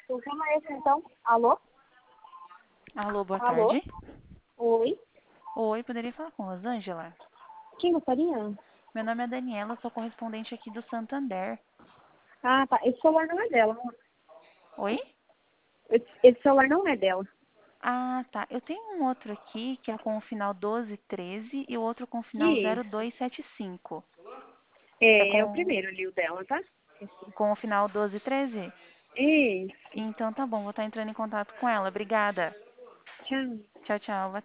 Chama esse então. Alô? Alô, boa Alô? tarde. Oi? Oi, poderia falar com Rosângela? Quem gostaria? Meu nome é Daniela, sou correspondente aqui do Santander. Ah, tá. Esse celular não é dela, amor. Oi? Esse celular não é dela. Ah, tá. Eu tenho um outro aqui que é com o final 1213 e o outro com o final Isso. 0275. É É o com, primeiro ali, o dela, tá? com o final 1213? Isso. Então tá bom, vou estar entrando em contato com ela. Obrigada. Tchau. Tchau, tchau.